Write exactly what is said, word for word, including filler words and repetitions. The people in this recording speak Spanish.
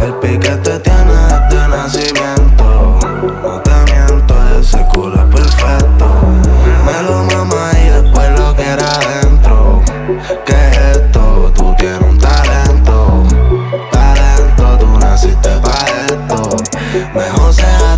El piquete tiene desde nacimiento. No te miento, ese culo es perfecto. Me lo mama y después lo quiere adentro. ¿Qué es esto? Tú tienes un talento. Talento, tú naciste pa' esto. Mejor sea